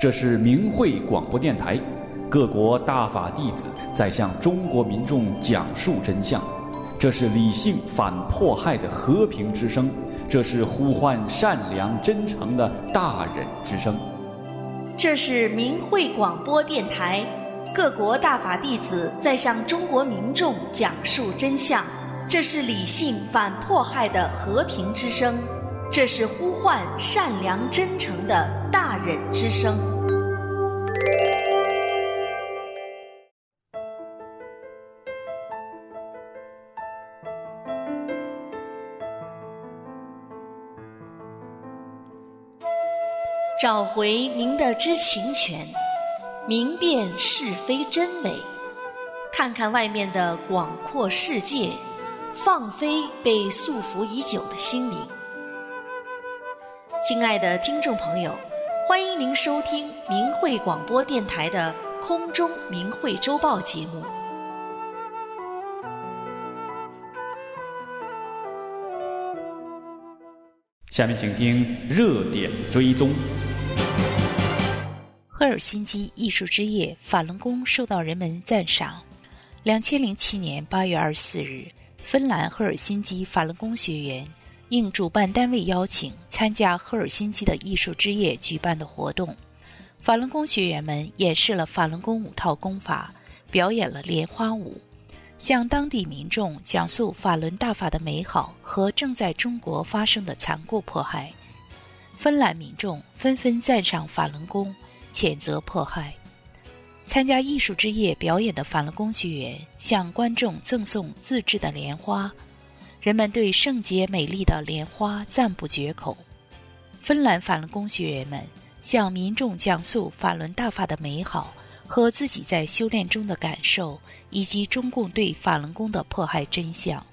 这是明慧广播电台，各国大法弟子在向中国民众讲述真相。这是理性反迫害的和平之声，这是呼唤善良真诚的大忍之声。 这是明慧广播电台，各国大法弟子在向中国民众讲述真相。这是理性反迫害的和平之声，这是呼唤善良真诚的大忍之声。找回您的知情权，明辨是非真伪，看看外面的广阔世界，放飞被束缚已久的心灵。亲爱的听众朋友，欢迎您收听明慧广播电台的空中明慧周报节目。 下面请听热点追踪。 赫尔辛基艺术之夜法轮功受到人们赞赏。2007年8月24日，芬兰赫尔辛基法轮功学员应主办单位邀请，参加赫尔辛基的艺术之夜举办的活动。法轮功学员们演示了法轮功5套功法，表演了莲花舞，向当地民众讲述法轮大法的美好和正在中国发生的残酷迫害。芬兰民众纷纷赞赏法轮功，谴责迫害。参加艺术之夜表演的法轮功学员向观众赠送自制的莲花，人们对圣洁美丽的莲花赞不绝口。芬兰法轮功学员们向民众讲述法轮大法的美好和自己在修炼中的感受，以及中共对法轮功的迫害真相。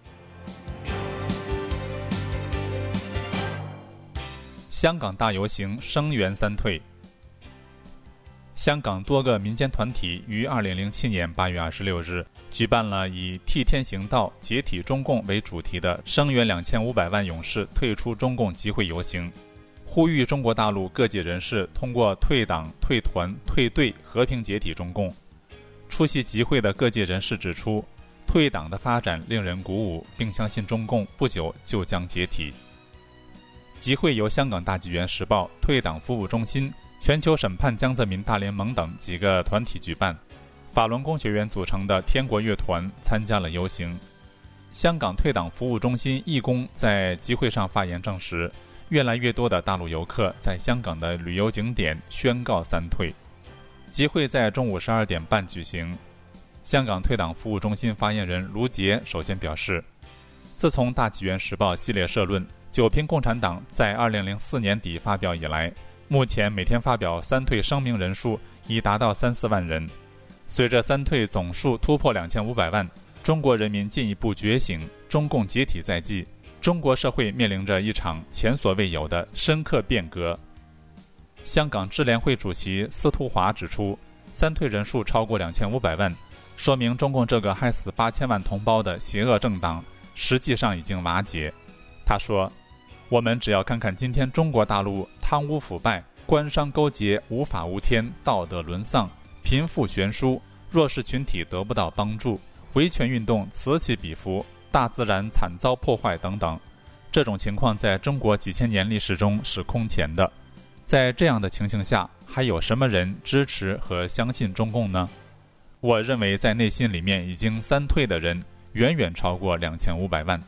香港大游行声援三退。香港多个民间团体于2007年8月26日举办了以替天行道解体中共为主题的声援2500万勇士退出中共集会游行，呼吁中国大陆各界人士通过退党、退团、退队和平解体中共。出席集会的各界人士指出，退党的发展令人鼓舞，并相信中共不久就将解体。集会由香港大纪元时报、退党服务中心、全球审判江泽民大联盟等几个团体举办，法轮功学员组成的天国乐团参加了游行。香港退党服务中心义工在集会上发言证实，越来越多的大陆游客在香港的旅游景点宣告三退。集会在中午12点半举行。香港退党服务中心发言人卢杰首先表示，自从大纪元时报系列社论九评共产党在2004年底发表以来，目前每天发表三退声明人数已达到3-4万人。随着三退总数突破2500万，中国人民进一步觉醒，中共解体在即，中国社会面临着一场前所未有的深刻变革。香港支联会主席司徒华指出，三退人数超过2500万，说明中共这个害死8000万同胞的邪恶政党实际上已经瓦解。他说，我们只要看看今天中国大陆贪污腐败、官商勾结、无法无天、道德沦丧、贫富悬殊、弱势群体得不到帮助、维权运动此起彼伏、大自然惨遭破坏等等，这种情况在中国几千年历史中是空前的。在这样的情形下，还有什么人支持和相信中共呢？我认为在内心里面已经三退的人远远超过2500万。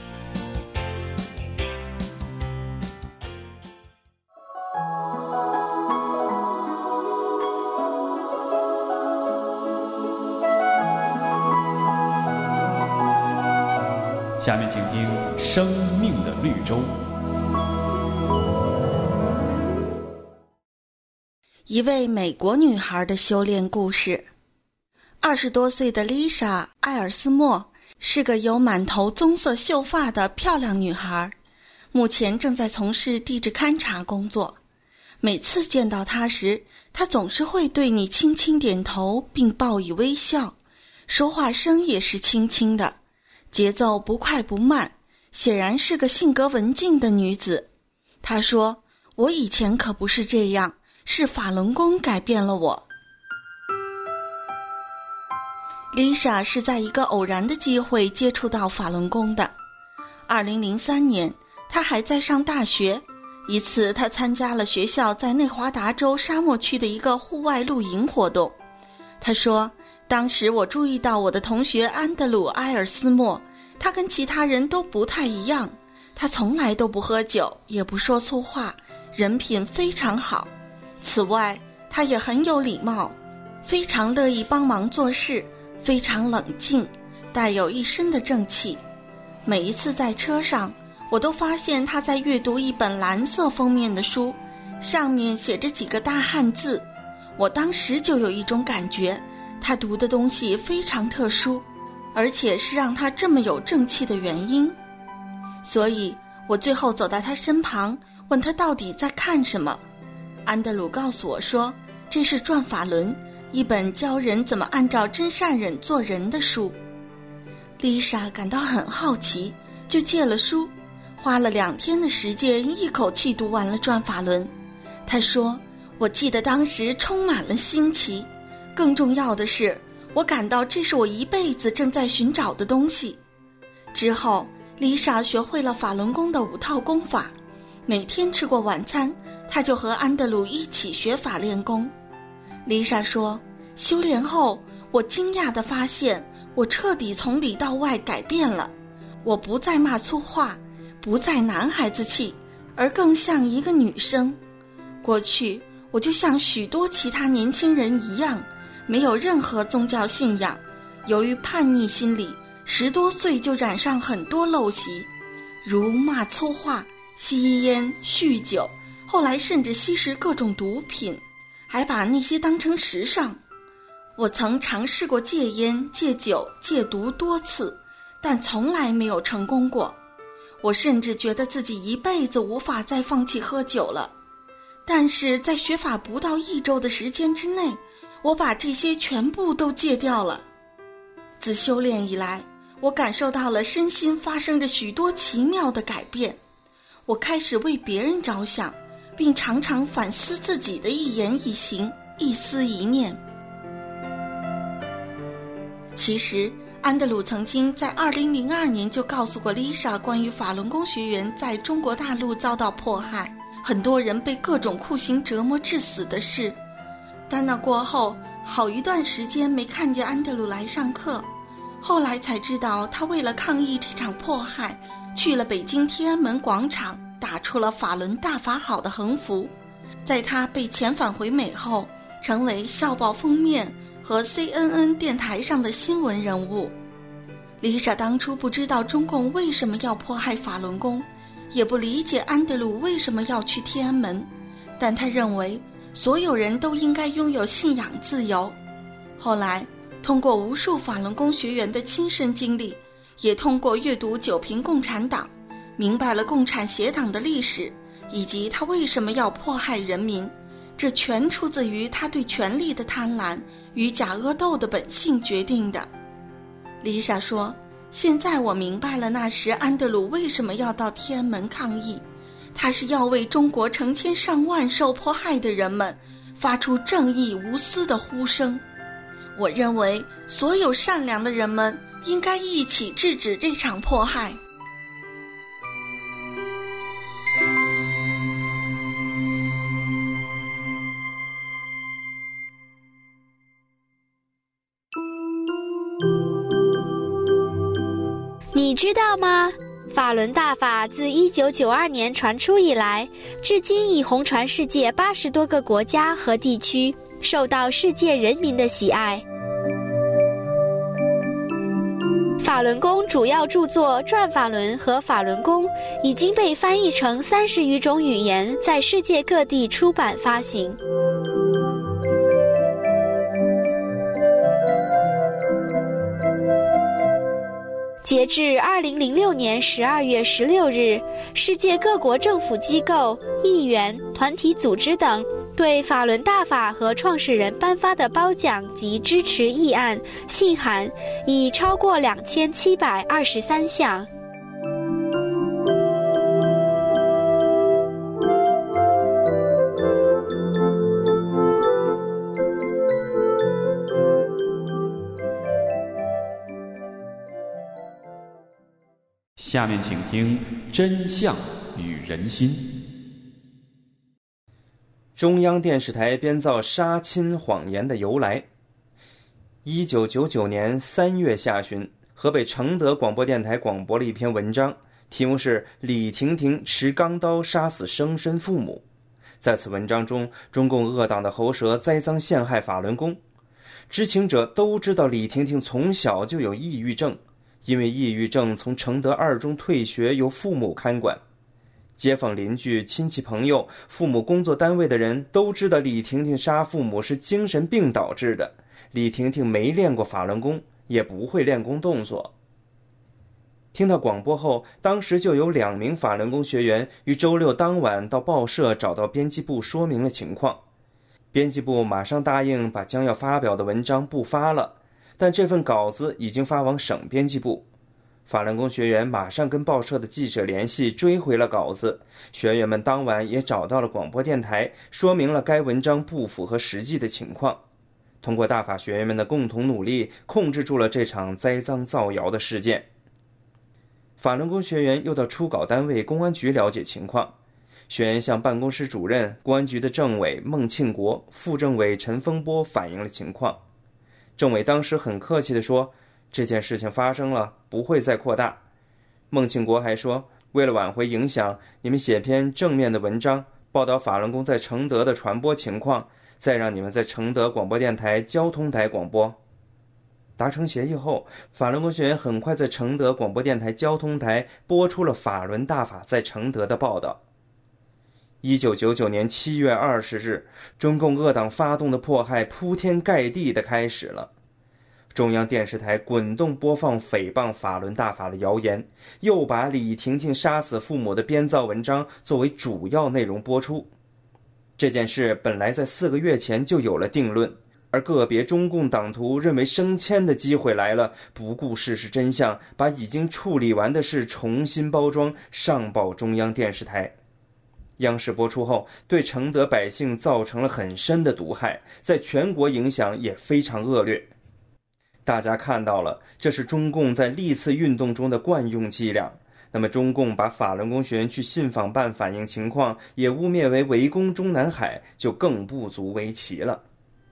下面请听《生命的绿洲》。 一位美国女孩的修炼故事。20多岁的丽莎·艾尔斯莫是个有满头棕色秀发的漂亮女孩，目前正在从事地质勘察工作。每次见到她时，她总是会对你轻轻点头并报以微笑，说话声也是轻轻的，节奏不快不慢，显然是个性格文静的女子。她说，我以前可不是这样， 是法轮功改变了我。丽莎是在一个偶然的机会接触到法轮功的。2003年，她还在上大学。一次，她参加了学校在内华达州沙漠区的一个户外露营活动。她说，当时我注意到我的同学安德鲁·埃尔斯莫，他跟其他人都不太一样，他从来都不喝酒，也不说粗话，人品非常好。此外，他也很有礼貌，非常乐意帮忙做事，非常冷静，带有一身的正气。每一次在车上，我都发现他在阅读一本蓝色封面的书，上面写着几个大汉字。我当时就有一种感觉，他读的东西非常特殊，而且是让他这么有正气的原因。所以我最后走到他身旁，问他到底在看什么。安德鲁告诉我说，这是《转法轮》，一本教人怎么按照真善忍做人的书。丽莎感到很好奇，就借了书，花了2天的时间，一口气读完了《转法轮》。她说，我记得当时充满了新奇，更重要的是，我感到这是我一辈子正在寻找的东西。之后，丽莎学会了法轮功的5套功法，每天吃过晚餐，她就和安德鲁一起学法练功。丽莎说，修炼后，我惊讶地发现，我彻底从里到外改变了。我不再骂粗话，不再男孩子气，而更像一个女生。过去，我就像许多其他年轻人一样，没有任何宗教信仰，由于叛逆心理，10多岁就染上很多陋习，如骂粗话、吸烟、酗酒，后来甚至吸食各种毒品，还把那些当成时尚。我曾尝试过戒烟、戒酒、戒毒多次，但从来没有成功过。我甚至觉得自己一辈子无法再放弃喝酒了。但是在学法不到1周的时间之内，我把这些全部都戒掉了。自修炼以来，我感受到了身心发生着许多奇妙的改变。我开始为别人着想，并常常反思自己的一言一行、一思一念。其实，安德鲁曾经在2002年就告诉过丽莎关于法轮功学员在中国大陆遭到迫害，很多人被各种酷刑折磨致死的事。但那过后，好一段时间没看见安德鲁来上课，后来才知道他为了抗议这场迫害，去了北京天安门广场，打出了法轮大法好的横幅。在他被遣返回美后，成为校报封面和 CNN 电台上的新闻人物。丽莎当初不知道中共为什么要迫害法轮功，也不理解安德鲁为什么要去天安门，但她认为所有人都应该拥有信仰自由。后来，通过无数法轮功学员的亲身经历，也通过阅读《九评共产党》，明白了共产协党的历史，以及他为什么要迫害人民。这全出自于他对权力的贪婪与假恶斗的本性决定的。丽莎说，现在我明白了那时安德鲁为什么要到天安门抗议，他是要为中国成千上万受迫害的人们发出正义无私的呼声。我认为所有善良的人们应该一起制止这场迫害。 你知道吗？法轮大法自1992年传出以来，至今已红传世界80多个国家和地区，受到世界人民的喜爱。法轮功主要著作《转法轮》和《法轮功》已经被翻译成30余种语言，在世界各地出版发行。截至2006年12月16日，世界各国政府机构、议员、团体组织等对法轮大法和创始人颁发的褒奖及支持议案、信函已超过2723项。 下面请听真相与人心。 中央电视台编造杀亲谎言的由来。1999年3月下旬，河北承德广播电台广播了一篇文章，题目是李婷婷持钢刀杀死生身父母。在此文章中，中共恶党的喉舌栽赃陷害法轮功。知情者都知道李婷婷从小就有抑郁症，因为抑郁症从承德2中退学，由父母看管。街坊邻居、亲戚朋友、父母工作单位的人都知道李婷婷杀父母是精神病导致的。李婷婷没练过法轮功，也不会练功动作。听到广播后，当时就有2名法轮功学员于周6当晚到报社找到编辑部说明了情况。编辑部马上答应把将要发表的文章不发了，但这份稿子已经发往省编辑部。法轮功学员马上跟报社的记者联系，追回了稿子。学员们当晚也找到了广播电台，说明了该文章不符合实际的情况。通过大法学员们的共同努力，控制住了这场栽赃造谣的事件。法轮功学员又到初稿单位公安局了解情况，学员向办公室主任、公安局的政委孟庆国、副政委陈丰波反映了情况。政委当时很客气地说，这件事情发生了，不会再扩大。孟庆国还说，为了挽回影响，你们写篇正面的文章，报道法轮功在承德的传播情况，再让你们在承德广播电台交通台广播。达成协议后，法轮功学员很快在承德广播电台交通台播出了法轮大法在承德的报道。1999年7月20日，中共恶党发动的迫害铺天盖地地开始了。中央电视台滚动播放诽谤法轮大法的谣言，又把李婷婷杀死父母的编造文章作为主要内容播出。这件事本来在4个月前就有了定论，而个别中共党徒认为升迁的机会来了，不顾事实真相，把已经处理完的事重新包装，上报中央电视台。央视播出后，对承德百姓造成了很深的毒害，在全国影响也非常恶劣。大家看到了，这是中共在历次运动中的惯用伎俩。那么中共把法轮功学员去信访办反映情况也污蔑为围攻中南海，就更不足为奇了。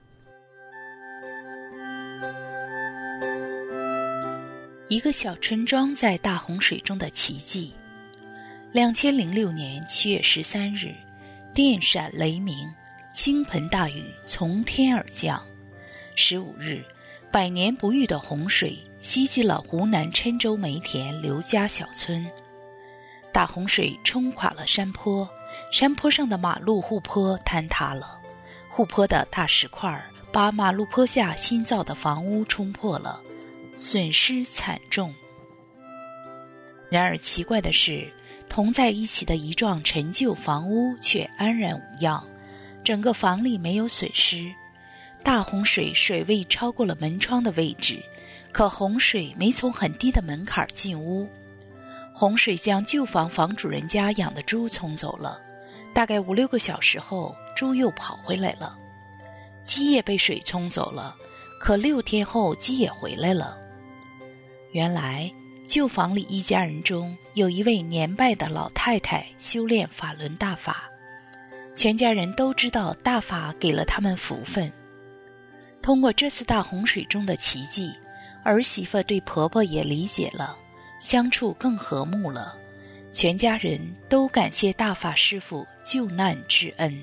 一个小村庄在大洪水中的奇迹。2006年7月13日，电闪雷鸣，倾盆大雨从天而降。15日，百年不遇的洪水袭击了湖南郴州梅田刘家小村。大洪水冲垮了山坡，山坡上的马路护坡坍塌了，护坡的大石块把马路坡下新造的房屋冲破了，损失惨重。然而奇怪的是，同在一起的一幢陈旧房屋却安然无恙，整个房里没有损失。大洪水水位超过了门窗的位置，可洪水没从很低的门槛进屋。洪水将旧房房主人家养的猪冲走了，大概5-6个小时后，猪又跑回来了。鸡也被水冲走了，可6天后鸡也回来了。原来旧房里一家人中有一位年迈的老太太修炼法轮大法，全家人都知道大法给了他们福分。通过这次大洪水中的奇迹，儿媳妇对婆婆也理解了，相处更和睦了，全家人都感谢大法师父救难之恩。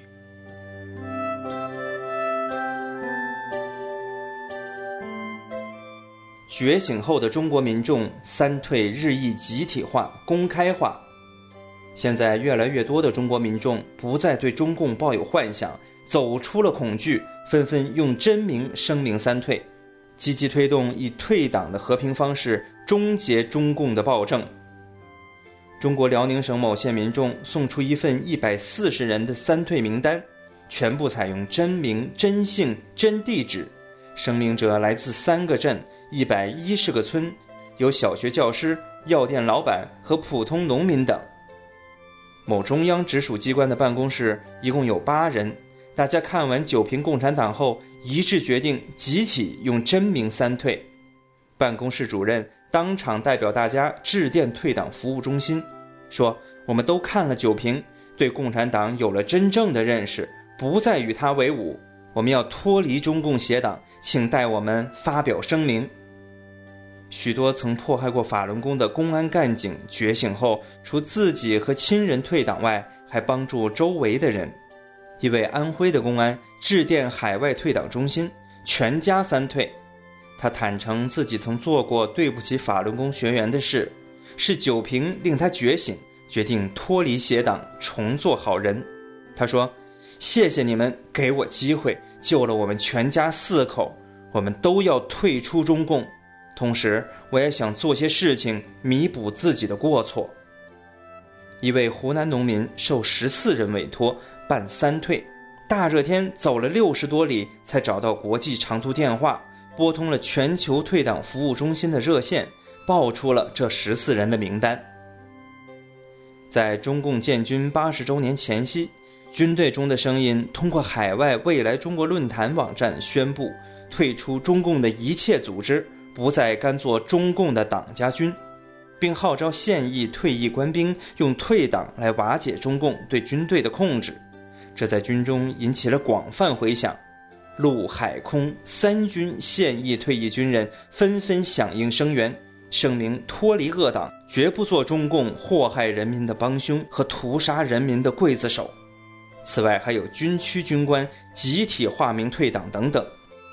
觉醒后的中国民众三退日益集体化、公开化。现在越来越多的中国民众不再对中共抱有幻想，走出了恐惧，纷纷用真名声明三退，积极推动以退党的和平方式终结中共的暴政。中国辽宁省某县民众送出一份140人的三退名单，全部采用真名、真姓、真地址，声明者来自3个镇、110个村，有小学教师、药店老板和普通农民等。某中央直属机关的办公室一共有8人，大家看完9评共产党后，一致决定集体用真名三退。办公室主任当场代表大家致电退党服务中心，说我们都看了酒瓶，对共产党有了真正的认识，不再与他为伍，我们要脱离中共邪党，请代我们发表声明。许多曾迫害过法轮功的公安干警觉醒后，除自己和亲人退党外，还帮助周围的人。一位安徽的公安致电海外退党中心，全家3退。他坦诚自己曾做过对不起法轮功学员的事，是酒瓶令他觉醒，决定脱离邪党，重做好人。他说，谢谢你们给我机会，救了我们全家4口，我们都要退出中共，同时我也想做些事情弥补自己的过错。一位湖南农民受14人委托办3退，大热天走了60多里才找到国际长途电话，拨通了全球退党服务中心的热线，报出了这14人的名单。在中共建军80周年前夕，军队中的声音通过海外未来中国论坛网站宣布退出中共的一切组织，不再甘做中共的党家军，并号召现役退役官兵用退党来瓦解中共对军队的控制。这在军中引起了广泛回响，陆海空3军现役退役军人纷纷响应声援，声明脱离恶党，绝不做中共祸害人民的帮凶和屠杀人民的刽子手。此外，还有军区军官集体化名退党等等。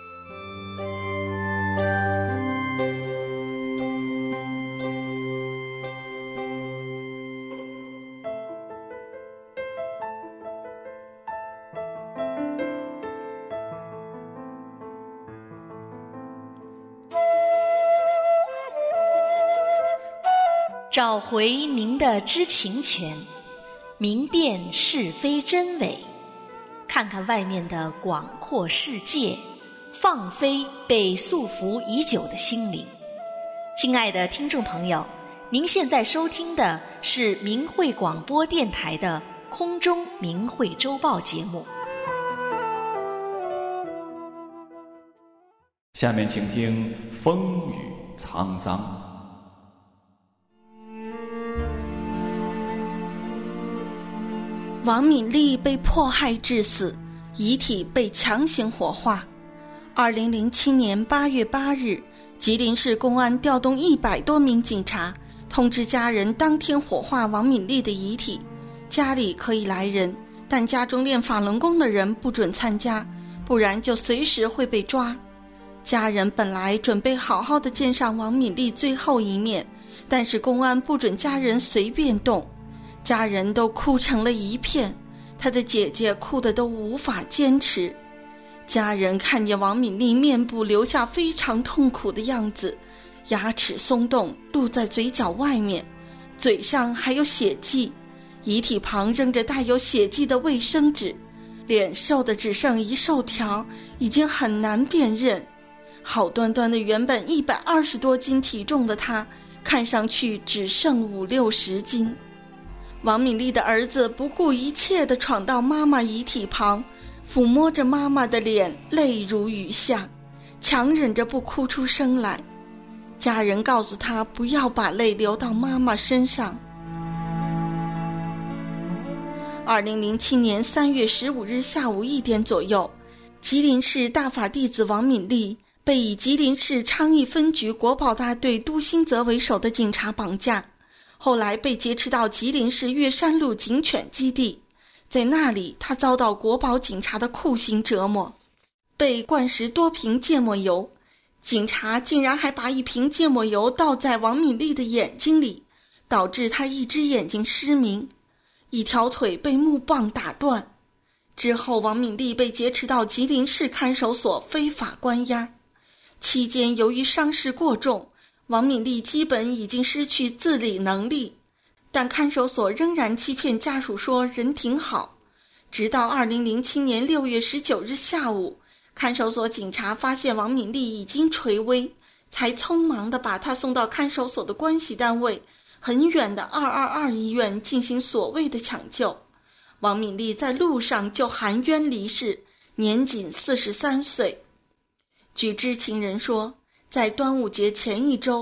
找回您的知情权，明辨是非真伪，看看外面的广阔世界，放飞被束缚已久的心灵。亲爱的听众朋友，您现在收听的是明慧广播电台的空中明慧周报节目。 下面请听风雨沧桑。 王敏丽被迫害致死，遗体被强行火化。2007年8月8日，吉林市公安调动100多名警察，通知家人当天火化王敏丽的遗体，家里可以来人，但家中练法轮功的人不准参加，不然就随时会被抓。家人本来准备好好的见上王敏丽最后一面，但是公安不准家人随便动，家人都哭成了一片，他的姐姐哭得都无法坚持。家人看见王敏丽面部留下非常痛苦的样子，牙齿松动露在嘴角外面，嘴上还有血迹，遗体旁扔着带有血迹的卫生纸，脸瘦得只剩一瘦条，已经很难辨认。好端端的原本120多斤体重的他，看上去只剩50-60斤。王敏丽的儿子不顾一切地闯到妈妈遗体旁，抚摸着妈妈的脸，泪如雨下，强忍着不哭出声来。家人告诉他不要把泪流到妈妈身上。2007年3月15日下午1点左右，吉林市大法弟子王敏丽被以吉林市昌邑分局国保大队都兴泽为首的警察绑架，后来被劫持到吉林市岳山路警犬基地，在那里他遭到国保警察的酷刑折磨，被灌食多瓶芥末油，警察竟然还把1瓶芥末油倒在王敏丽的眼睛里，导致他一只眼睛失明，1条腿被木棒打断。之后王敏丽被劫持到吉林市看守所非法关押，期间由于伤势过重，王敏丽基本已经失去自理能力，但看守所仍然欺骗家属说人挺好。直到2007年6月19日下午，看守所警察发现王敏丽已经垂危，才匆忙地把她送到看守所的关系单位很远的222医院进行所谓的抢救。王敏丽在路上就含冤离世，年仅43岁。据知情人说，在端午节前1周，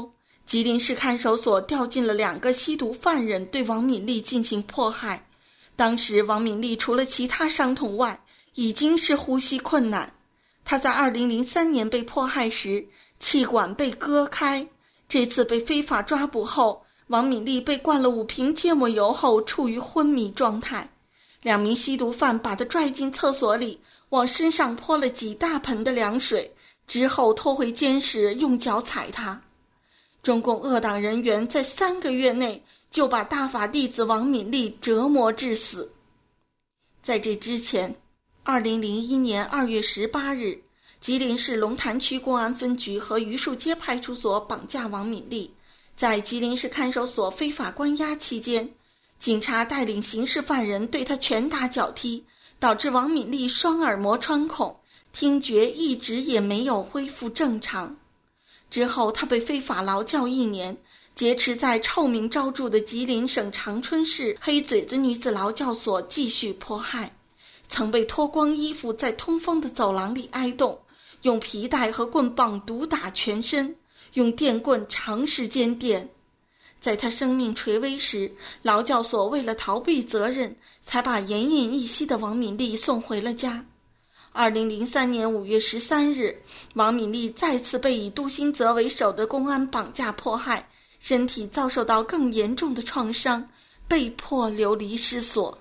吉林市看守所调进了2个吸毒犯人，对王敏丽进行迫害。当时王敏丽除了其他伤痛外，已经是呼吸困难。她在2003年被迫害时，气管被割开。这次被非法抓捕后，王敏丽被灌了5瓶芥末油后处于昏迷状态。2名吸毒犯把她拽进厕所里，往身上泼了几大盆的凉水，之后拖回监室用脚踩她。中共恶党人员在3个月内就把大法弟子王敏丽折磨致死。在这之前，2001年2月18日，吉林市龙潭区公安分局和榆树街派出所绑架王敏丽，在吉林市看守所非法关押期间，警察带领刑事犯人对他拳打脚踢，导致王敏丽双耳膜穿孔，听觉一直也没有恢复正常。之后他被非法劳教1年，劫持在臭名昭著的吉林省长春市黑嘴子女子劳教所继续迫害，曾被脱光衣服在通风的走廊里挨冻，用皮带和棍棒毒打全身，用电棍长时间电。在他生命垂危时，劳教所为了逃避责任，才把奄奄一息的王敏丽送回了家。2003年5月13日，王敏丽再次被以杜兴泽为首的公安绑架迫害，身体遭受到更严重的创伤，被迫流离失所。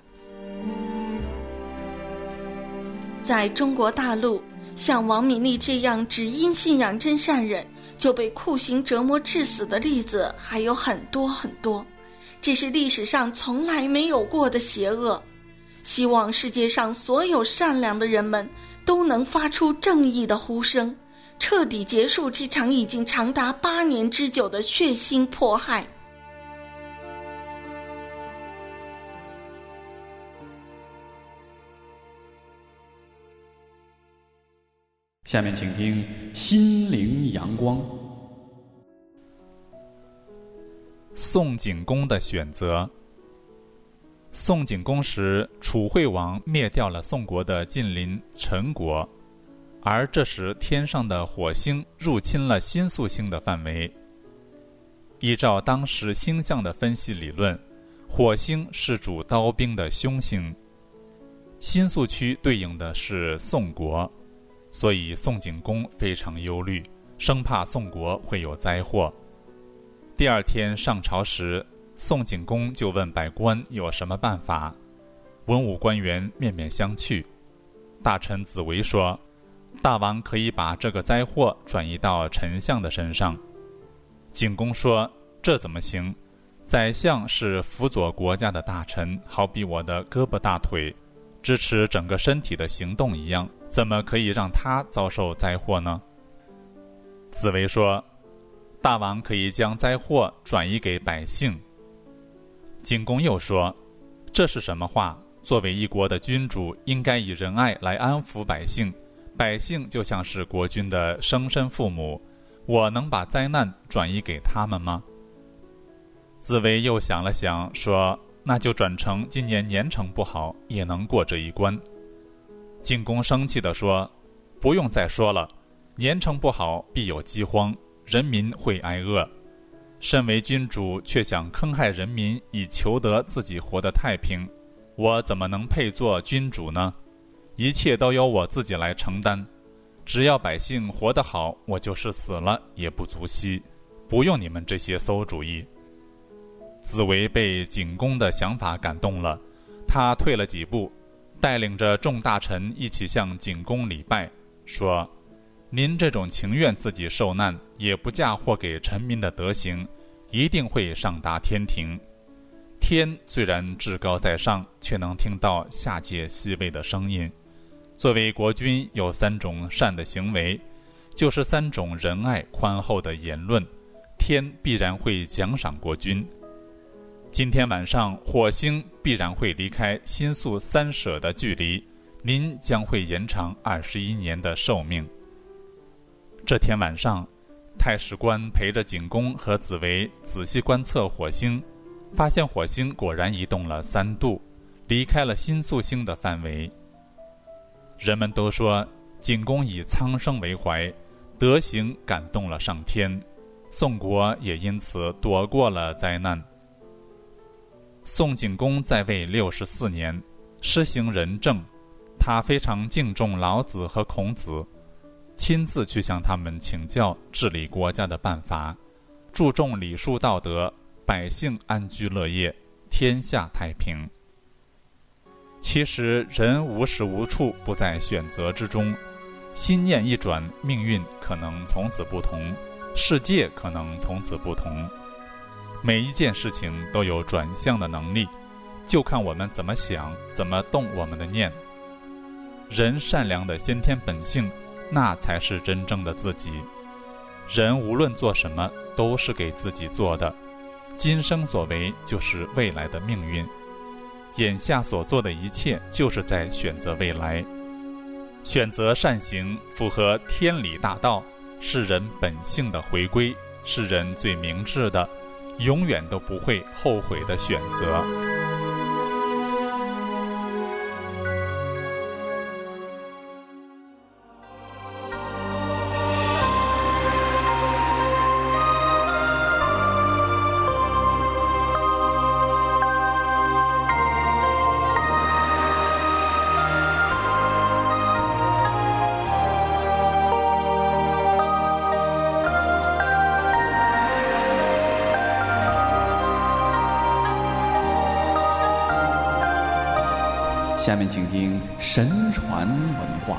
在中国大陆，像王敏丽这样只因信仰真善忍就被酷刑折磨致死的例子还有很多很多，这是历史上从来没有过的邪恶。希望世界上所有善良的人们都能发出正义的呼声，彻底结束这场已经长达8年之久的血腥迫害。 下面请听心灵阳光。 宋景公的选择。宋景公时，楚惠王灭掉了宋国的近邻陈国，而这时天上的火星入侵了新宿星的范围。依照当时星象的分析理论，火星是主刀兵的凶星，新宿区对应的是宋国，所以宋景公非常忧虑，生怕宋国会有灾祸。第2天上朝时，宋景公就问百官有什么办法，文武官员面面相觑。大臣子维说，大王可以把这个灾祸转移到丞相的身上。景公说，这怎么行？宰相是辅佐国家的大臣，好比我的胳膊大腿，支持整个身体的行动一样，怎么可以让他遭受灾祸呢？子维说，大王可以将灾祸转移给百姓。景公又说，这是什么话？作为一国的君主，应该以仁爱来安抚百姓，百姓就像是国君的生身父母，我能把灾难转移给他们吗？子维又想了想，说，那就转成今年年成不好，也能过这一关。景公生气地说，不用再说了，年成不好必有饥荒，人民会挨饿。身为君主却想坑害人民以求得自己活得太平，我怎么能配做君主呢？一切都由我自己来承担，只要百姓活得好，我就是死了也不足惜，不用你们这些馊主意。子维被景公的想法感动了，他退了几步，带领着众大臣一起向景公礼拜，说，您这种情愿自己受难也不嫁祸给臣民的德行，一定会上达天庭。天虽然至高在上，却能听到下界细微的声音。作为国君，有3种善的行为，就是3种仁爱宽厚的言论，天必然会奖赏国君。今天晚上火星必然会离开新宿3舍的距离，您将会延长21年的寿命。这天晚上，太史官陪着景公和子维仔细观测火星，发现火星果然移动了3度，离开了新宿星的范围。人们都说景公以苍生为怀，德行感动了上天， 宋国也因此躲过了灾难。宋景公在位64年，施行仁政，他非常敬重老子和孔子，亲自去向他们请教治理国家的办法，注重礼数道德，百姓安居乐业，天下太平。其实人无时无处不在选择之中，心念一转，命运可能从此不同，世界可能从此不同。每一件事情都有转向的能力，就看我们怎么想，怎么动我们的念。人善良的先天本性，那才是真正的自己。人无论做什么，都是给自己做的，今生所为就是未来的命运。眼下所做的一切，就是在选择未来。选择善行，符合天理大道，是人本性的回归，是人最明智的，永远都不会后悔的选择。 下面请听神传文化。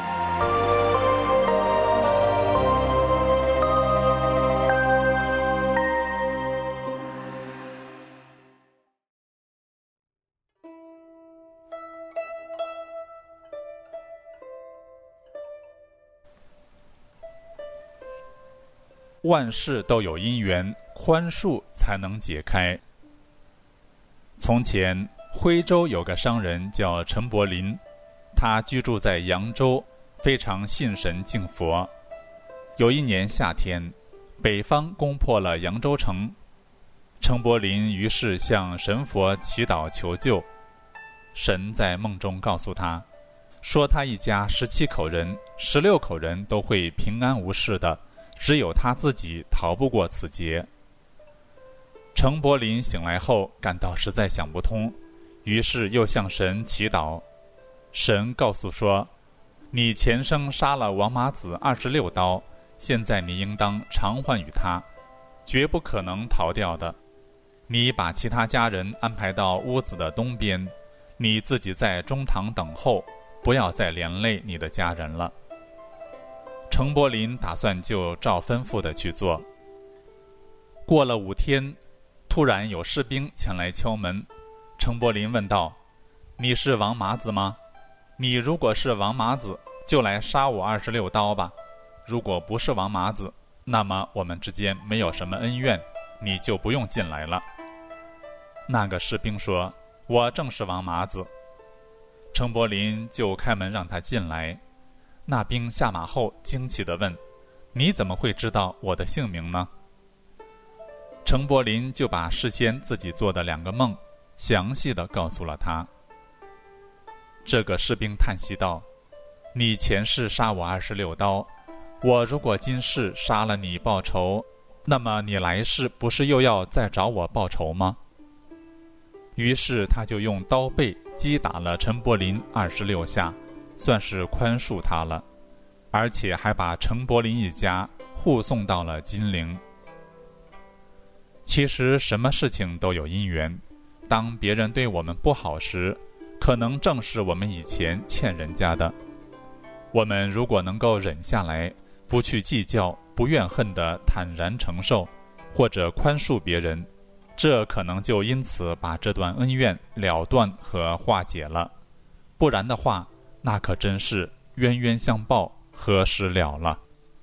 万事都有因缘，宽恕才能解开。从前徽州有个商人叫陈柏林，他居住在扬州，非常信神敬佛。有一年夏天，北方攻破了扬州城，陈柏林于是向神佛祈祷求救。神在梦中告诉他，说他一家17口人，16口人都会平安无事的，只有他自己逃不过此劫。陈柏林醒来后感到实在想不通，于是又向神祈祷。神告诉说，你前生杀了王麻子26刀，现在你应当偿还于他，绝不可能逃掉的。你把其他家人安排到屋子的东边，你自己在中堂等候，不要再连累你的家人了。陈柏林打算就照吩咐的去做。过了5天，突然有士兵前来敲门。陈柏林问道，你是王麻子吗？你如果是王麻子，就来杀我26刀吧。如果不是王麻子，那么我们之间没有什么恩怨，你就不用进来了。那个士兵说，我正是王麻子。陈柏林就开门让他进来。那兵下马后惊奇地问，你怎么会知道我的姓名呢？陈柏林就把事先自己做的2个梦详细地告诉了他。这个士兵叹息道，你前世杀我26刀，我如果今世杀了你报仇，那么你来世不是又要再找我报仇吗？于是他就用刀背击打了陈柏林26下，算是宽恕他了，而且还把陈柏林一家护送到了金陵。其实什么事情都有因缘，当别人对我们不好时，可能正是我们以前欠人家的。我们如果能够忍下来，不去计较，不怨恨地坦然承受，或者宽恕别人，这可能就因此把这段恩怨了断和化解了。不然的话，那可真是冤冤相报何时了了。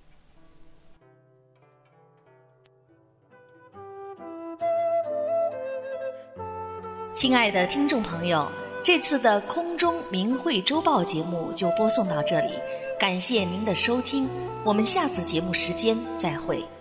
亲爱的听众朋友，这次的空中明慧周报节目就播送到这里，感谢您的收听，我们下次节目时间再会。